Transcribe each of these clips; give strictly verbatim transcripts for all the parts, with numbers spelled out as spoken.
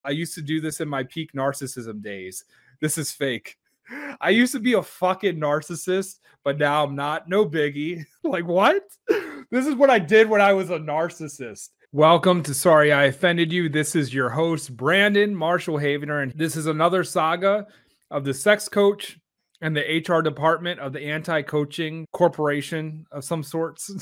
I used to do this in my peak narcissism days. This is fake. I used to be a fucking narcissist, but now I'm not. No biggie. Like, what? This is what I did when I was a narcissist. Welcome to Sorry I Offended You. This is your host, Brandon Marshall Havener, and this is another saga of the sex coach and the H R department of the anti-coaching corporation of some sorts.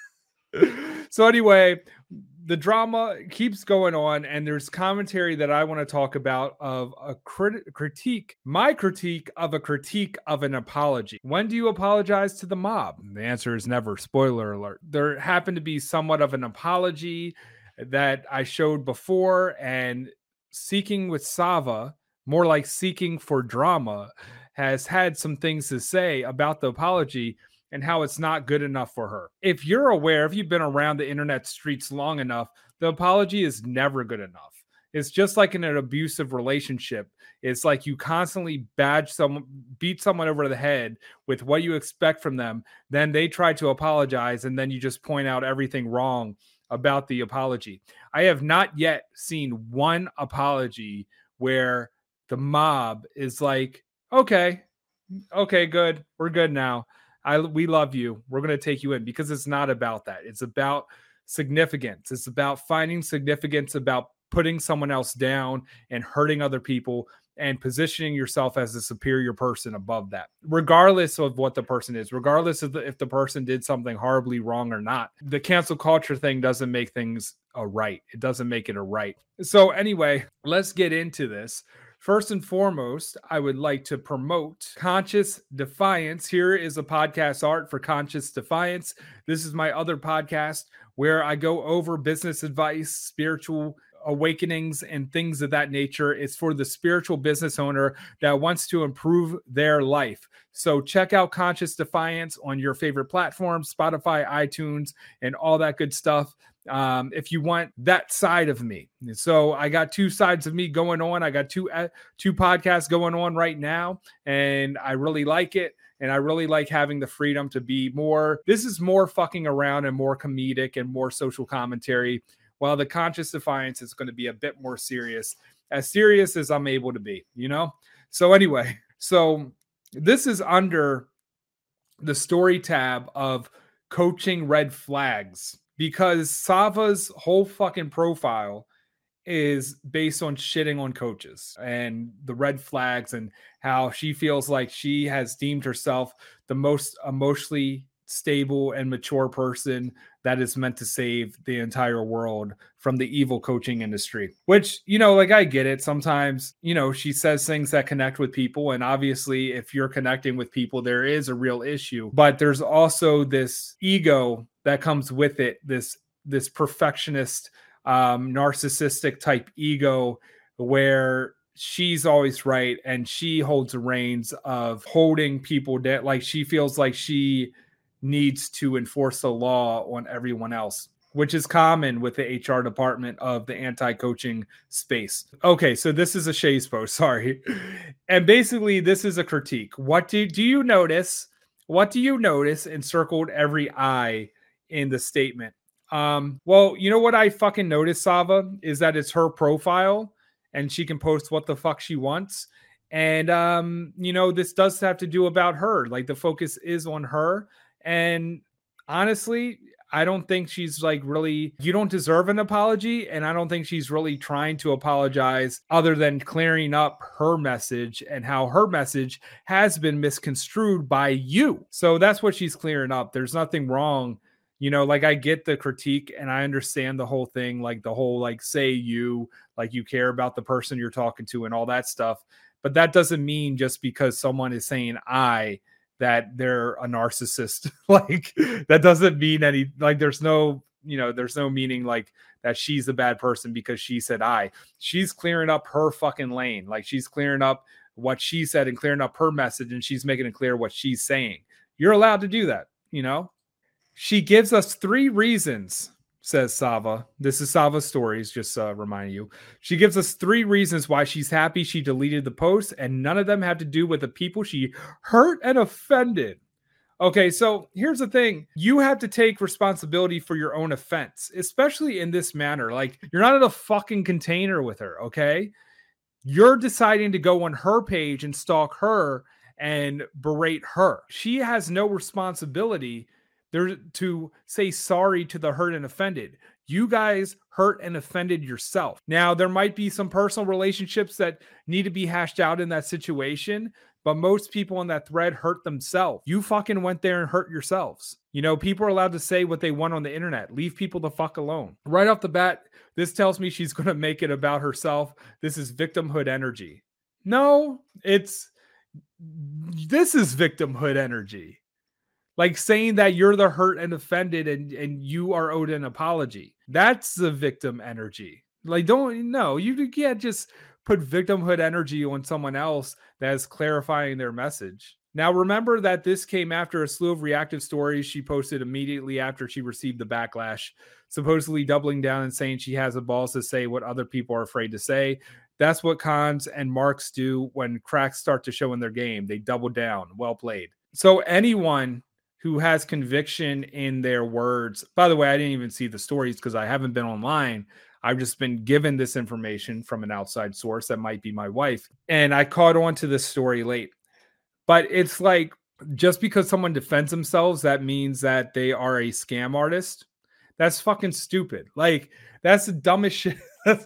So anyway, the drama keeps going on, and there's commentary that I want to talk about of a crit- critique, my critique of a critique of an apology. When do you apologize to the mob? The answer is never. Spoiler alert. There happened to be somewhat of an apology that I showed before, and Seeking with Sava, more like Seeking for Drama, has had some things to say about the apology and how it's not good enough for her. If you're aware, if you've been around the internet streets long enough, the apology is never good enough. It's just like in an abusive relationship. It's like you constantly badge someone, beat someone over the head with what you expect from them. Then they try to apologize, and then you just point out everything wrong about the apology. I have not yet seen one apology where the mob is like, okay, okay, good. We're good now. I, we love you. We're going to take you in, because it's not about that. It's about significance. It's about finding significance, about putting someone else down and hurting other people and positioning yourself as a superior person above that, regardless of what the person is, regardless of the, if the person did something horribly wrong or not. The cancel culture thing doesn't make things a right. It doesn't make it a right. So anyway, let's get into this. First and foremost, I would like to promote Conscious Defiance. Here is a podcast art for Conscious Defiance. This is my other podcast where I go over business advice, spiritual awakenings, and things of that nature. It's for the spiritual business owner that wants to improve their life. So check out Conscious Defiance on your favorite platforms, Spotify, iTunes, and all that good stuff. Um, if you want that side of me. So I got two sides of me going on. I got two, uh, two podcasts going on right now, and I really like it. And I really like having the freedom to be more, this is more fucking around and more comedic and more social commentary, while the Conscious Defiance is going to be a bit more serious, as serious as I'm able to be, you know? So anyway, so this is under the story tab of coaching red flags, because Sava's whole fucking profile is based on shitting on coaches and the red flags, and how she feels like she has deemed herself the most emotionally stable and mature person that is meant to save the entire world from the evil coaching industry. Which, you know, like, I get it. Sometimes, you know, she says things that connect with people, and obviously if you're connecting with people, there is a real issue. But there's also this ego that comes with it, this this perfectionist, um, narcissistic type ego, where she's always right and she holds the reins of holding people down. Like, she feels like she needs to enforce the law on everyone else, which is common with the H R department of the anti-coaching space. Okay, so this is a Shays post, sorry. And basically, this is a critique. What do, do you notice? What do you notice? And circled every I in the statement. Um, well, you know what I fucking noticed, Sava, is that it's her profile and she can post what the fuck she wants. And, um, you know, this does have to do about her. Like, the focus is on her. And honestly, I don't think she's like really, you don't deserve an apology. And I don't think she's really trying to apologize, other than clearing up her message and how her message has been misconstrued by you. So that's what she's clearing up. There's nothing wrong. You know, like, I get the critique and I understand the whole thing, like the whole, like, say you, like, you care about the person you're talking to and all that stuff. But that doesn't mean just because someone is saying I, that they're a narcissist. Like, that doesn't mean any, like, there's no, you know, there's no meaning like that she's a bad person because she said I. She's clearing up her fucking lane. Like, she's clearing up what she said and clearing up her message, and she's making it clear what she's saying. You're allowed to do that, you know? She gives us three reasons, says Sava. This is Sava's stories, just uh, reminding you. She gives us three reasons why she's happy she deleted the post, and none of them have to do with the people she hurt and offended. Okay, so here's the thing. You have to take responsibility for your own offense, especially in this manner. Like, you're not in a fucking container with her, okay? You're deciding to go on her page and stalk her and berate her. She has no responsibility there to say sorry to the hurt and offended. You guys hurt and offended yourself. Now, there might be some personal relationships that need to be hashed out in that situation, but most people in that thread hurt themselves. You fucking went there and hurt yourselves. You know, people are allowed to say what they want on the internet. Leave people the fuck alone. Right off the bat, this tells me she's going to make it about herself. This is victimhood energy. No, it's this is victimhood energy. Like saying that you're the hurt and offended and, and you are owed an apology. That's the victim energy. Like, don't, no, you can't just put victimhood energy on someone else that is clarifying their message. Now, remember that this came after a slew of reactive stories she posted immediately after she received the backlash, supposedly doubling down and saying she has the balls to say what other people are afraid to say. That's what cons and marks do when cracks start to show in their game. They double down. Well played. So anyone who has conviction in their words, by the way, I didn't even see the stories because I haven't been online. I've just been given this information from an outside source that might be my wife. And I caught on to this story late. But it's like, just because someone defends themselves, that means that they are a scam artist. That's fucking stupid. Like, that's the dumbest shit.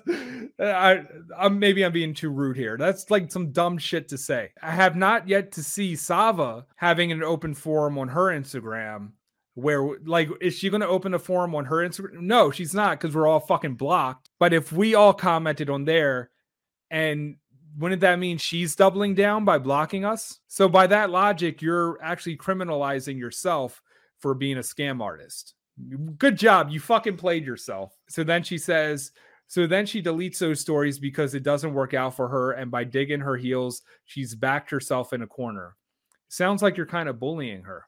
I, I'm maybe I'm being too rude here. That's like some dumb shit to say. I have not yet to see Sava having an open forum on her Instagram where, like, is she going to open a forum on her Instagram? No, she's not, because we're all fucking blocked. But if we all commented on there, and wouldn't that mean she's doubling down by blocking us? So by that logic, you're actually criminalizing yourself for being a scam artist. Good job. You fucking played yourself. So then she says, so then she deletes those stories because it doesn't work out for her. And by digging her heels, she's backed herself in a corner. Sounds like you're kind of bullying her.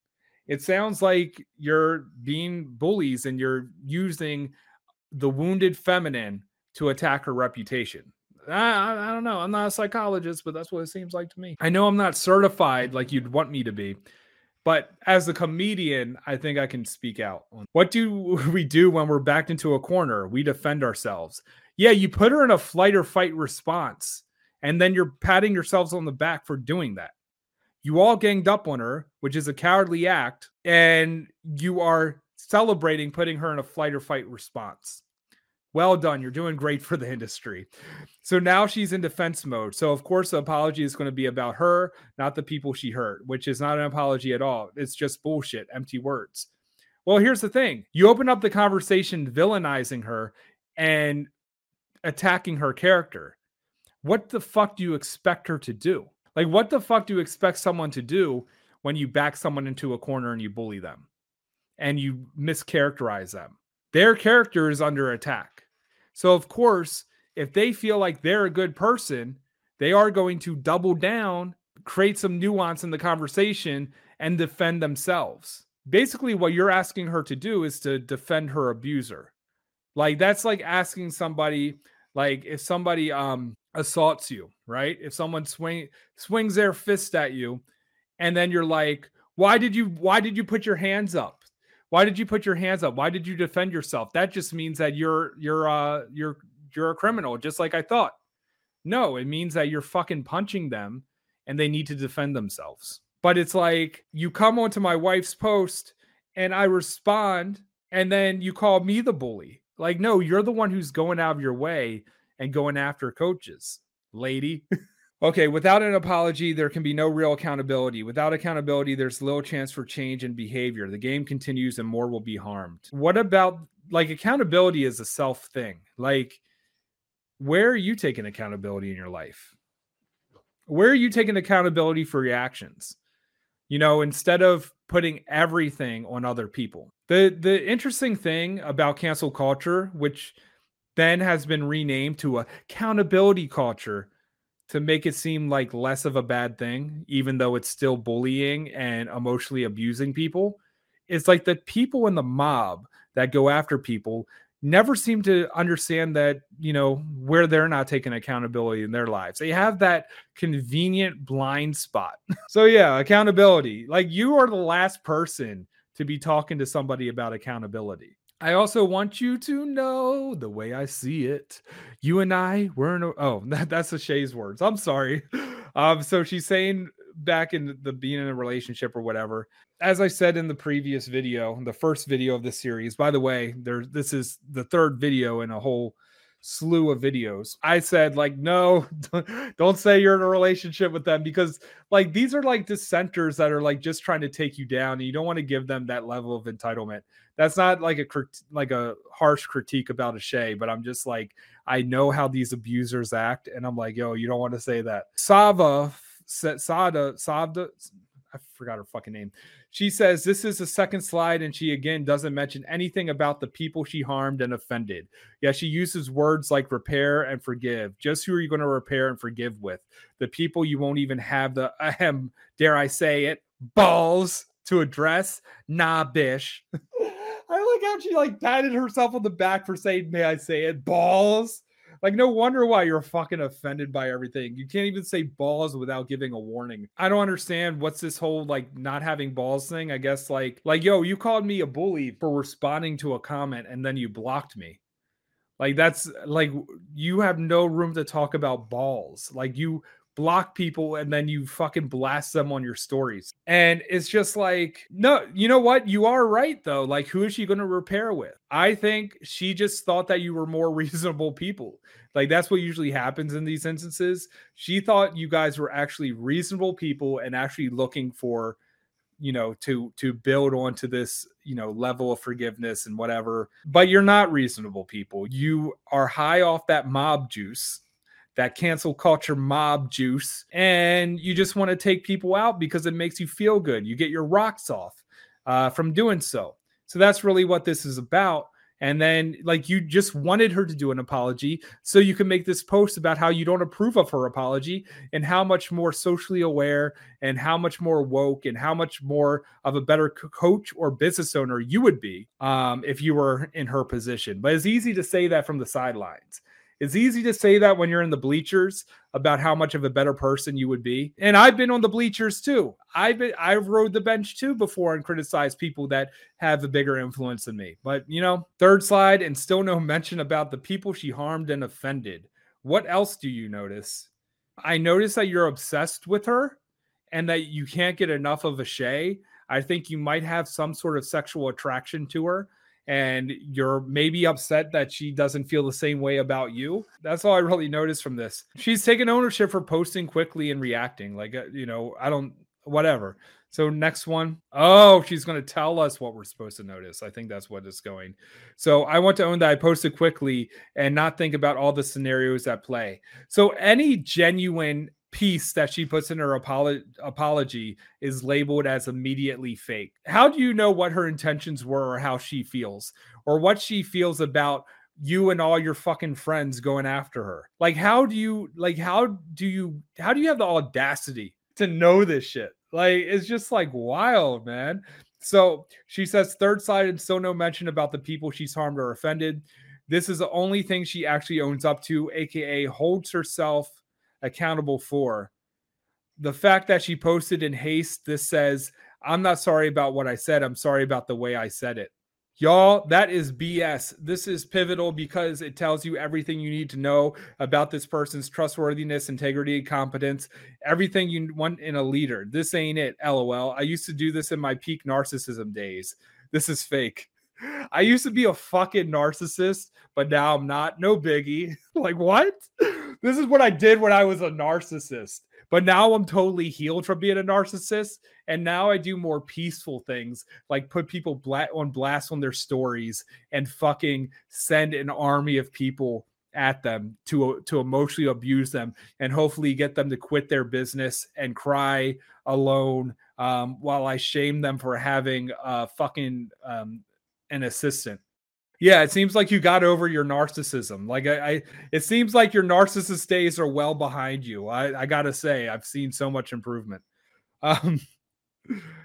It sounds like you're being bullies and you're using the wounded feminine to attack her reputation. I, I don't know. I'm not a psychologist, but that's what it seems like to me. I know I'm not certified like you'd want me to be, but as a comedian, I think I can speak out. What do we do when we're backed into a corner? We defend ourselves. Yeah, you put her in a flight or fight response, and then you're patting yourselves on the back for doing that. You all ganged up on her, which is a cowardly act, and you are celebrating putting her in a flight or fight response. Well done. You're doing great for the industry. So now she's in defense mode. So, of course, the apology is going to be about her, not the people she hurt, which is not an apology at all. It's just bullshit, empty words. Well, here's the thing. You open up the conversation villainizing her and attacking her character. What the fuck do you expect her to do? Like, what the fuck do you expect someone to do when you back someone into a corner and you bully them and you mischaracterize them? Their character is under attack. So, of course, if they feel like they're a good person, they are going to double down, create some nuance in the conversation, and defend themselves. Basically, what you're asking her to do is to defend her abuser. Like, that's like asking somebody, like, if somebody um assaults you, right? If someone swing swings their fist at you, and then you're like, why did you why did you put your hands up? Why did you put your hands up? Why did you defend yourself? That just means that you're you're uh you're you're a criminal, just like I thought. No, it means that you're fucking punching them and they need to defend themselves. But it's like, you come onto my wife's post and I respond, and then you call me the bully. Like, no, you're the one who's going out of your way and going after coaches, lady. Okay, without an apology, there can be no real accountability. Without accountability, there's little chance for change in behavior. The game continues and more will be harmed. What about, like, accountability is a self thing? Like, where are you taking accountability in your life? Where are you taking accountability for your actions? You know, instead of putting everything on other people. The the interesting thing about cancel culture, which then has been renamed to accountability culture, to make it seem like less of a bad thing, even though it's still bullying and emotionally abusing people. It's like the people in the mob that go after people never seem to understand that, you know, where they're not taking accountability in their lives. They have that convenient blind spot. So yeah, accountability. Like, you are the last person to be talking to somebody about accountability. I also want you to know the way I see it. You and I were in a, oh, that, that's the Shay's words. I'm sorry. Um, so she's saying back in the being in a relationship or whatever. As I said in the previous video, the first video of this series, by the way, there this is the third video in a whole slew of videos. I said, like, no, don't say you're in a relationship with them, because like these are like dissenters that are like just trying to take you down, and you don't want to give them that level of entitlement. That's not like a like a harsh critique about a Shay, but I'm just like, I know how these abusers act, and I'm like, yo, you don't want to say that. Sava Sada Savda, I forgot her fucking name. She says this is the second slide, and she again doesn't mention anything about the people she harmed and offended. Yeah, she uses words like repair and forgive. Just who are you going to repair and forgive with? The people you won't even have the ahem, dare I say it, balls to address? Nah, bish. I like how she like patted herself on the back for saying, may I say it, balls. Like, no wonder why you're fucking offended by everything. You can't even say balls without giving a warning. I don't understand what's this whole like not having balls thing. I guess like like yo, you called me a bully for responding to a comment and then you blocked me. Like, that's like, you have no room to talk about balls. Like, you block people and then you fucking blast them on your stories. And it's just like, no, you know what? You are right though. Like, who is she going to repair with? I think she just thought that you were more reasonable people. Like, that's what usually happens in these instances. She thought you guys were actually reasonable people and actually looking for, you know, to to build onto this, you know, level of forgiveness and whatever. But you're not reasonable people. You are high off that mob juice, that cancel culture mob juice, and you just want to take people out because it makes you feel good. You get your rocks off uh, from doing so. So that's really what this is about. And then, like, you just wanted her to do an apology so you can make this post about how you don't approve of her apology and how much more socially aware and how much more woke and how much more of a better coach or business owner you would be um, if you were in her position. But it's easy to say that from the sidelines. It's easy to say that when you're in the bleachers about how much of a better person you would be. And I've been on the bleachers too. I've been, I've rode the bench too before and criticized people that have a bigger influence than me. But, you know, third slide, and still no mention about the people she harmed and offended. What else do you notice? I notice that you're obsessed with her and that you can't get enough of a Shay. I think you might have some sort of sexual attraction to her, and you're maybe upset that she doesn't feel the same way about you. That's all I really noticed from this. She's taken ownership for posting quickly and reacting. Like, you know, I don't, whatever. So next one. Oh, she's going to tell us what we're supposed to notice. I think that's what it's going. So I want to own that I posted quickly and not think about all the scenarios at play. So any genuine piece that she puts in her apolo- apology is labeled as immediately fake. How do you know what her intentions were or how she feels or what she feels about you and all your fucking friends going after her? Like, how do you like how do you how do you have the audacity to know this shit? Like, it's just like wild, man. So she says third side and still no mention about the people she's harmed or offended. This is the only thing she actually owns up to, aka holds herself accountable for. The fact that she posted in haste, this says, I'm not sorry about what I said. I'm sorry about the way I said it. Y'all, that is B S. This is pivotal because it tells you everything you need to know about this person's trustworthiness, integrity, competence, everything you want in a leader. This ain't it, LOL. I used to do this in my peak narcissism days. This is fake. I used to be a fucking narcissist, but now I'm not. No biggie. Like, what? This is what I did when I was a narcissist. But now I'm totally healed from being a narcissist. And now I do more peaceful things, like put people bla- on blast on their stories and fucking send an army of people at them to, to emotionally abuse them and hopefully get them to quit their business and cry alone um, while I shame them for having a fucking um, an assistant. Yeah, it seems like you got over your narcissism. Like I, I it seems like your narcissist days are well behind you. I, I gotta say, I've seen so much improvement. Um,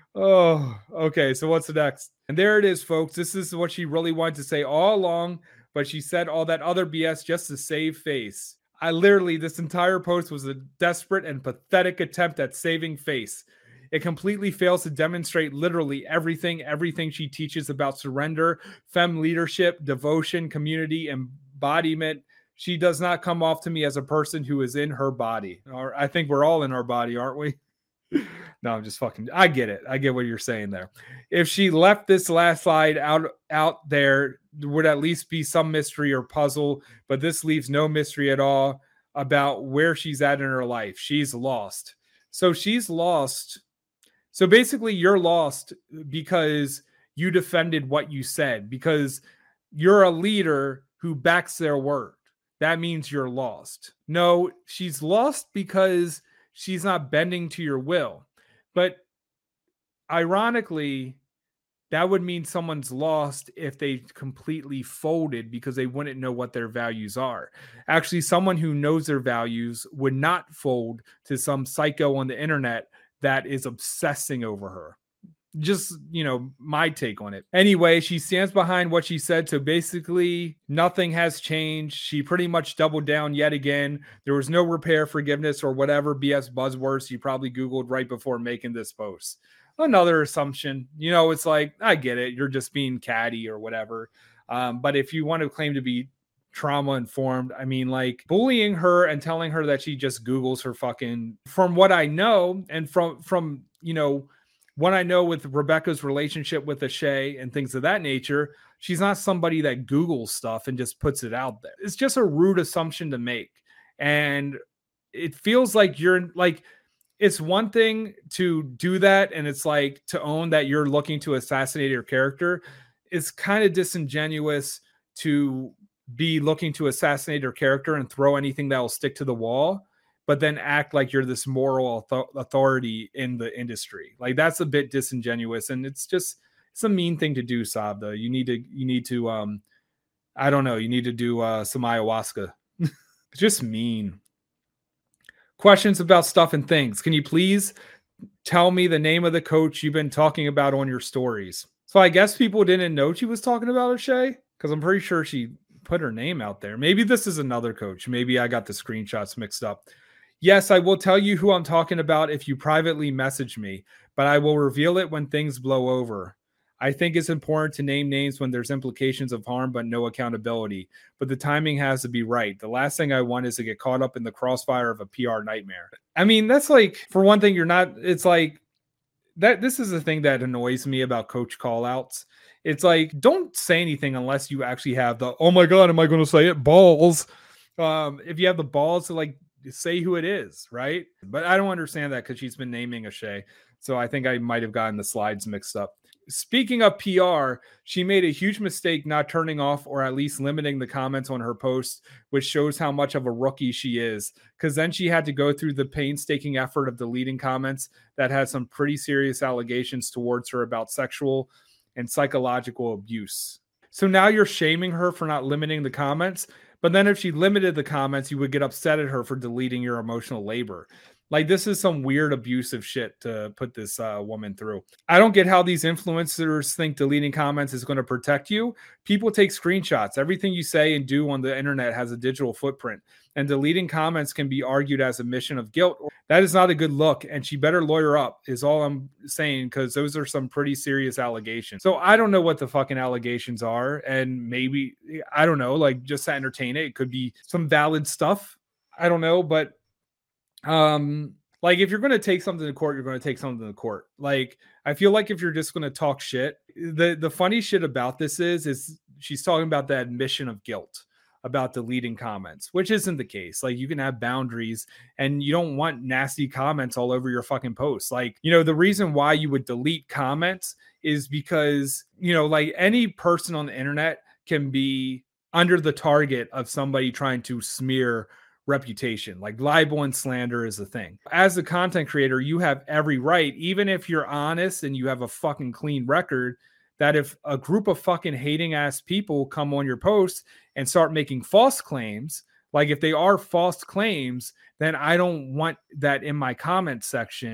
oh, okay. So what's the next? And there it is, folks. This is what she really wanted to say all along. but she said all that other B S just to save face. I literally, this entire post was a desperate and pathetic attempt at saving face. It completely fails to demonstrate literally everything, everything she teaches about surrender, femme leadership, devotion, community, embodiment. She does not come off to me as a person who is in her body. Or I think we're all in our body, aren't we? No, I'm just fucking, I get it. I get what you're saying there. If she left this last slide out, out there, there would at least be some mystery or puzzle, but this leaves no mystery at all about where she's at in her life. She's lost. So she's lost. So basically you're lost because you defended what you said, because you're a leader who backs their word. That means you're lost. No, she's lost because she's not bending to your will. But ironically, that would mean someone's lost if they completely folded because they wouldn't know what their values are. Actually, someone who knows their values would not fold to some psycho on the internet that is obsessing over her. Just, you know, my take on it. Anyway, she stands behind what she said. So basically, nothing has changed. She pretty much doubled down yet again. There was no repair, forgiveness, or whatever B S buzzwords she probably Googled right before making this post. Another assumption. You know, it's like, I get it. You're just being catty or whatever. Um, but if you want to claim to be trauma informed, I mean, like bullying her and telling her that she just Googles her fucking, from what I know, and from, from, you know, what I know with Rebecca's relationship with Ashay and things of that nature, she's not somebody that Googles stuff and just puts it out there. It's just a rude assumption to make. And it feels like you're like, it's one thing to do that, and it's like to own that you're looking to assassinate your character. It's kind of disingenuous to be looking to assassinate your character and throw anything that will stick to the wall, but then act like you're this moral authority in the industry. Like, that's a bit disingenuous, and it's just, it's a mean thing to do, Sabda. You need to, you need to, um, I don't know, you need to do uh, some ayahuasca. It's just mean. Questions about stuff and things. Can you please tell me the name of the coach you've been talking about on your stories? So I guess people didn't know she was talking about Ashay, because I'm pretty sure she put her name out there. Maybe this is another coach. Maybe I got the screenshots mixed up. Yes, I will tell you who I'm talking about if you privately message me, but I will reveal it when things blow over. I think it's important to name names when there's implications of harm, but no accountability. But the timing has to be right. The last thing I want is to get caught up in the crossfire of a P R nightmare. I mean, that's like, for one thing, you're not, it's like, that. This is the thing that annoys me about coach callouts. It's like, don't say anything unless you actually have the, oh my God, am I going to say it? Balls. Um, if you have the balls to like say who it is, right? But I don't understand that because she's been naming Ashay. So I think I might have gotten the slides mixed up. Speaking of P R, she made a huge mistake not turning off or at least limiting the comments on her post, which shows how much of a rookie she is. Because then she had to go through the painstaking effort of deleting comments that had some pretty serious allegations towards her about sexual and psychological abuse. So now you're shaming her for not limiting the comments. But then if she limited the comments, you would get upset at her for deleting your emotional labor. Like, this is some weird abusive shit to put this uh, woman through. I don't get how these influencers think deleting comments is going to protect you. People take screenshots. Everything you say and do on the internet has a digital footprint. And deleting comments can be argued as a mission of guilt. That is not a good look. And she better lawyer up is all I'm saying, because those are some pretty serious allegations. So I don't know what the fucking allegations are. And maybe, I don't know, like, just to entertain it, it could be some valid stuff. I don't know, but um like, if you're going to take something to court, you're going to take something to court. Like, I feel like if you're just going to talk shit, the the funny shit about this is is she's talking about the admission of guilt about deleting comments, which isn't the case. Like, you can have boundaries, and you don't want nasty comments all over your fucking posts. Like, you know, the reason why you would delete comments is because, you know, like, any person on the internet can be under the target of somebody trying to smear reputation. Like, libel and slander is a thing. As a content creator, you have every right, even if you're honest and you have a fucking clean record, that if a group of fucking hating ass people come on your post and start making false claims, like if they are false claims, then I don't want that in my comment section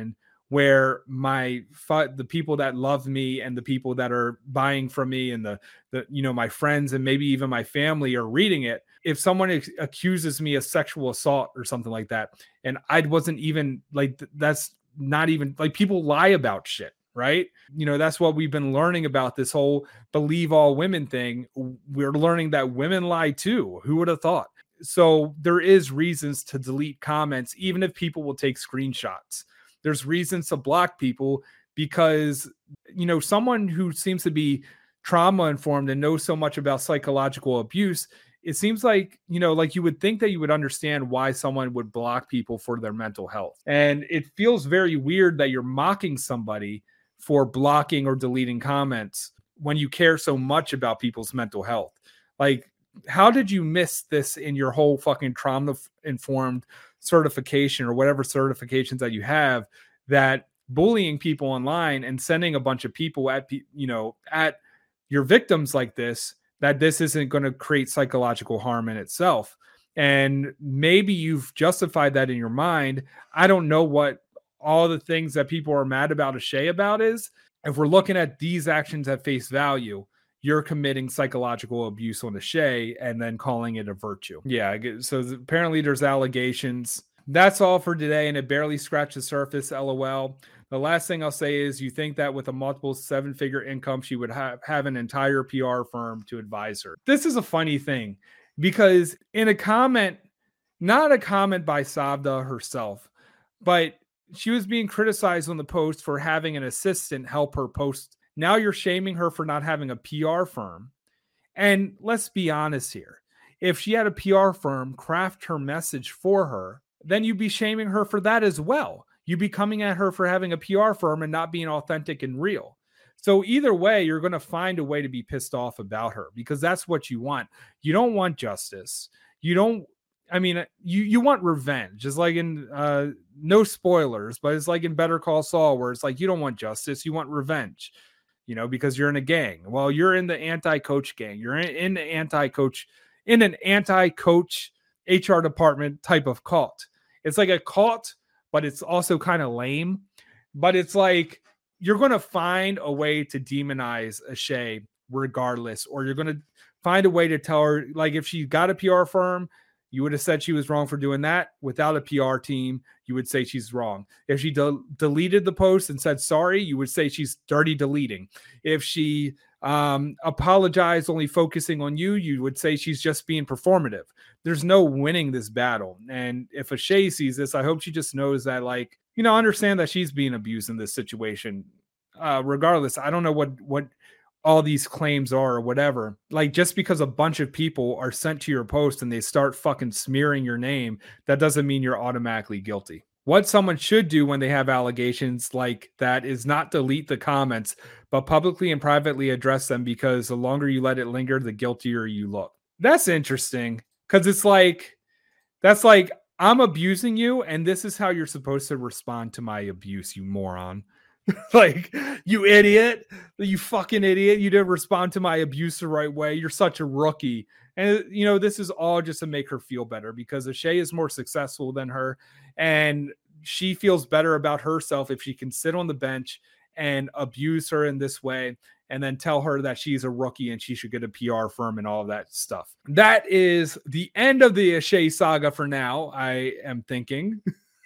where my the people that love me and the people that are buying from me and the the you know my friends and maybe even my family are reading it. If someone ex- accuses me of sexual assault or something like that, and I wasn't even like that's not even like people lie about shit, right? You know, that's what we've been learning about this whole believe all women thing. We're learning that women lie too. Who would have thought? So there is reasons to delete comments, even if people will take screenshots. There's reasons to block people because, you know, someone who seems to be trauma informed and knows so much about psychological abuse, it seems like, you know, like you would think that you would understand why someone would block people for their mental health. And it feels very weird that you're mocking somebody for blocking or deleting comments when you care so much about people's mental health. Like, how did you miss this in your whole fucking trauma informed certification or whatever certifications that you have, that bullying people online and sending a bunch of people at, you know, at your victims like this, that this isn't going to create psychological harm in itself? And maybe you've justified that in your mind. I don't know what all the things that people are mad about Ashay about is. If we're looking at these actions at face value, you're committing psychological abuse on Ashay and then calling it a virtue. Yeah. So apparently there's allegations. That's all for today. And it barely scratched the surface. L O L. The last thing I'll say is, you think that with a multiple seven figure income, she would have, have an entire P R firm to advise her. This is a funny thing because in a comment, not a comment by Savda herself, but she was being criticized on the post for having an assistant help her post. Now you're shaming her for not having a P R firm. And let's be honest here. If she had a P R firm craft her message for her, then you'd be shaming her for that as well. You'd be coming at her for having a P R firm and not being authentic and real. So either way, you're going to find a way to be pissed off about her because that's what you want. You don't want justice. You don't, I mean, you, you want revenge. It's like in, uh, no spoilers, but it's like in Better Call Saul, where it's like, you don't want justice. You want revenge. You know, because you're in a gang. Well, you're in the anti-coach gang. You're in, in the anti-coach, in an anti-coach H R department type of cult. It's like a cult, but it's also kind of lame. But it's like, you're going to find a way to demonize Ashay regardless, or you're going to find a way to tell her, like, if she got a P R firm, you would have said she was wrong for doing that. Without a P R team, you would say she's wrong. If she de- deleted the post and said sorry, you would say she's dirty deleting. If she um, apologized only focusing on you, you would say she's just being performative. There's no winning this battle. And if Ashay sees this, I hope she just knows that, like, you know, understand that she's being abused in this situation. Uh, regardless, I don't know what what all these claims are or whatever. Like, just because a bunch of people are sent to your post and they start fucking smearing your name, that doesn't mean you're automatically guilty. What someone should do when they have allegations like that is not delete the comments, but publicly and privately address them, because the longer you let it linger, the guiltier you look. That's interesting, because it's like, that's like, I'm abusing you, and this is how you're supposed to respond to my abuse, you moron. Like, you idiot, you fucking idiot. You didn't respond to my abuse the right way. You're such a rookie. And, you know, this is all just to make her feel better, because Ashay is more successful than her. And she feels better about herself if she can sit on the bench and abuse her in this way, and then tell her that she's a rookie and she should get a P R firm and all of that stuff. That is the end of the Ashay saga for now, I am thinking.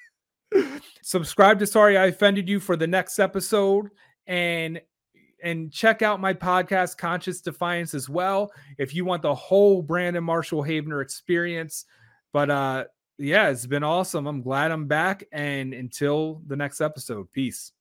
Subscribe to Sorry I Offended You for the next episode, and and check out my podcast Conscious Defiance as well if you want the whole Brandon Marshall Havener experience. But uh yeah, it's been awesome. I'm glad I'm back, and until the next episode, peace.